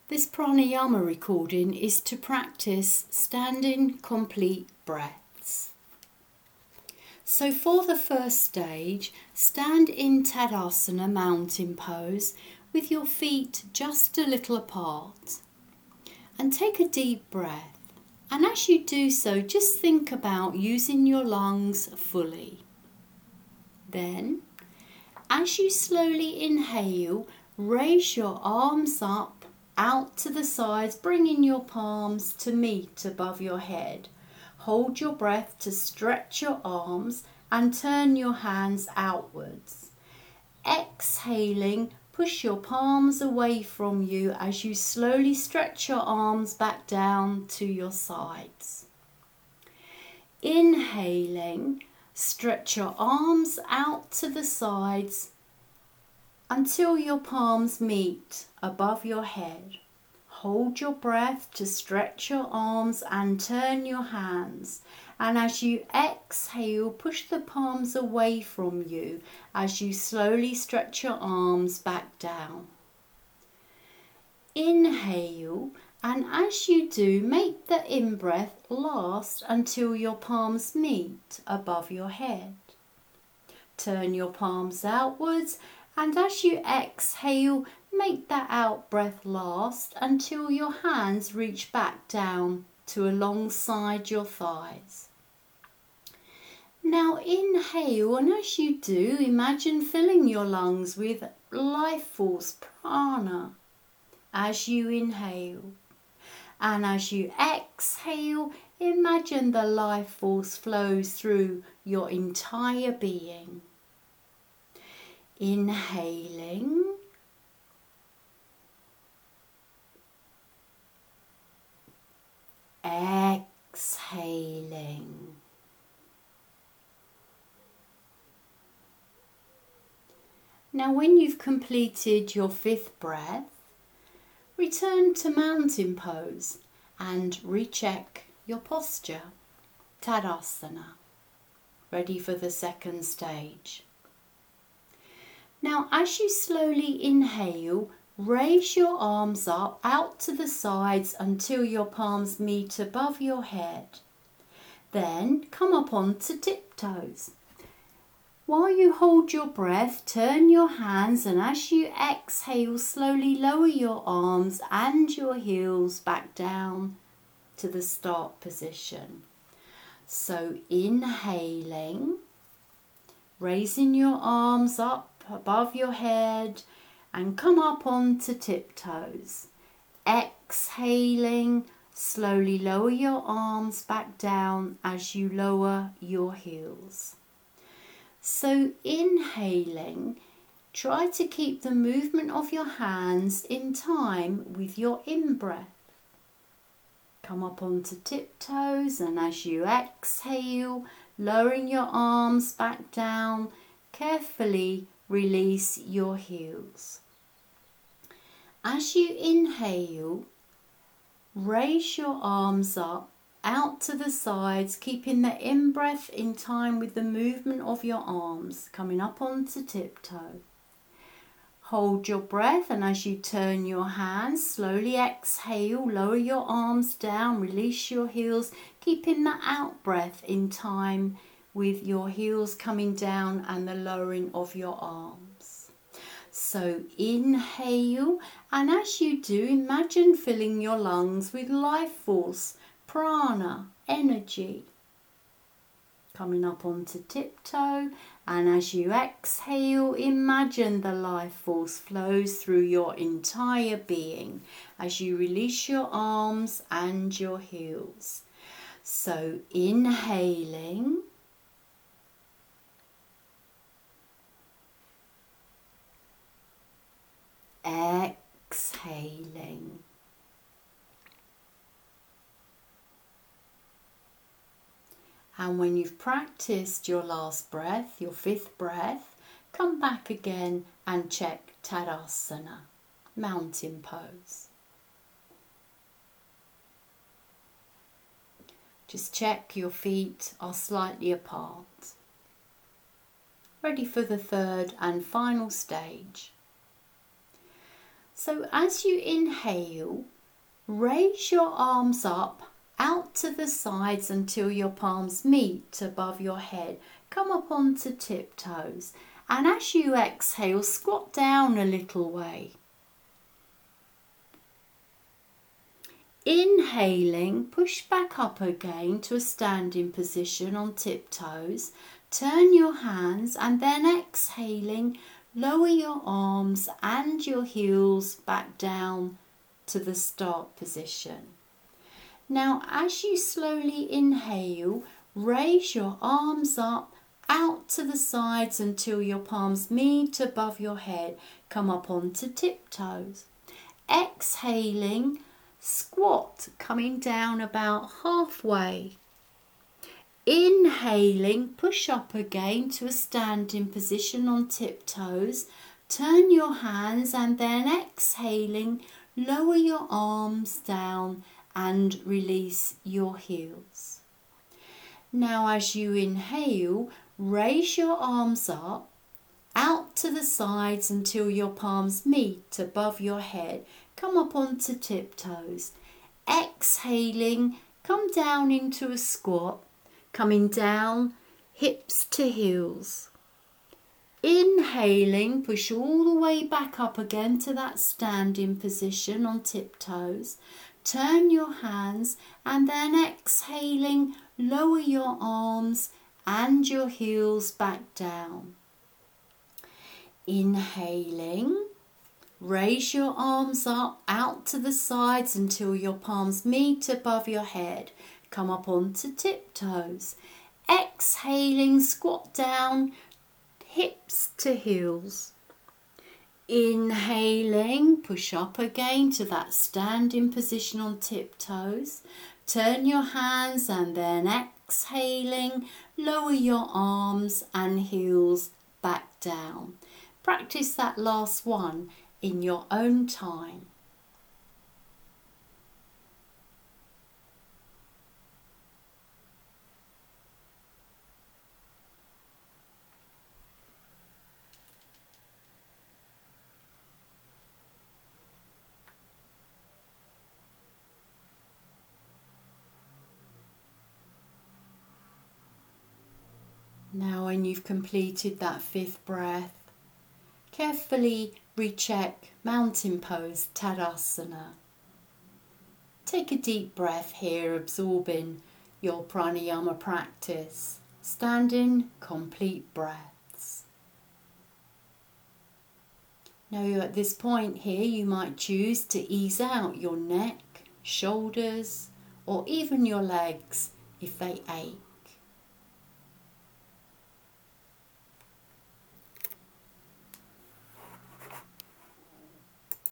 This pranayama recording is to practice standing complete breaths. So for the first stage, stand in Tadasana mountain pose with your feet just a little apart. And take a deep breath. And as you do so, just think about using your lungs fully. Then, as you slowly inhale, raise your arms up, out to the sides, bringing your palms to meet above your head. Hold your breath to stretch your arms and turn your hands outwards. Exhaling, push your palms away from you as you slowly stretch your arms back down to your sides. Inhaling, stretch your arms out to the sides until your palms meet above your head. Hold your breath to stretch your arms and turn your hands. And as you exhale, push the palms away from you as you slowly stretch your arms back down. Inhale, and as you do, make the in-breath last until your palms meet above your head. Turn your palms outwards, and as you exhale, make that out breath last until your hands reach back down to alongside your thighs. Now inhale, and as you do, imagine filling your lungs with life force, prana, as you inhale. And as you exhale, imagine the life force flows through your entire being. Inhaling. Exhaling. Now when you've completed your 5th breath, return to mountain pose and recheck your posture. Tadasana. Ready for the 2nd stage. Now as you slowly inhale, raise your arms up out to the sides until your palms meet above your head. Then come up onto tiptoes. While you hold your breath, turn your hands, and as you exhale, slowly lower your arms and your heels back down to the start position. So inhaling, raising your arms up above your head and come up onto tiptoes. Exhaling, slowly lower your arms back down as you lower your heels. So inhaling, try to keep the movement of your hands in time with your in-breath. Come up onto tiptoes, and as you exhale, lowering your arms back down, carefully release your heels. As you inhale, raise your arms up out to the sides, keeping the in-breath in time with the movement of your arms, coming up onto tiptoe. Hold your breath, and as you turn your hands, slowly exhale, lower your arms down, release your heels, keeping the out breath in time with your heels coming down and the lowering of your arms. So inhale, and as you do, imagine filling your lungs with life force, prana, energy. Coming up onto tiptoe, and as you exhale, imagine the life force flows through your entire being as you release your arms and your heels. So inhaling, exhaling. And when you've practiced your last breath, your 5th breath, come back again and check Tadasana, mountain pose. Just check your feet are slightly apart. Ready for the 3rd and final stage. So as you inhale, raise your arms up out to the sides until your palms meet above your head. Come up onto tiptoes, and as you exhale, squat down a little way. Inhaling, push back up again to a standing position on tiptoes. Turn your hands, and then exhaling, lower your arms and your heels back down to the start position. Now, as you slowly inhale, raise your arms up out to the sides until your palms meet above your head. Come up onto tiptoes. Exhaling, squat, coming down about halfway. Inhaling, push up again to a standing position on tiptoes. Turn your hands, and then exhaling, lower your arms down and release your heels. Now as you inhale, raise your arms up out to the sides until your palms meet above your head. Come up onto tiptoes. Exhaling, come down into a squat, coming down hips to heels. Inhaling, push all the way back up again to that standing position on tiptoes. Turn your hands, and then exhaling, lower your arms and your heels back down. Inhaling, raise your arms up out to the sides until your palms meet above your head. Come up onto tiptoes. Exhaling, squat down, hips to heels. Inhaling, push up again to that standing position on tiptoes. Turn your hands, and then exhaling, lower your arms and heels back down. Practice that last one in your own time. Now when you've completed that 5th breath, carefully recheck Mountain Pose Tadasana. Take a deep breath here, absorbing your pranayama practice. Standing complete breaths. Now at this point here, you might choose to ease out your neck, shoulders, or even your legs if they ache.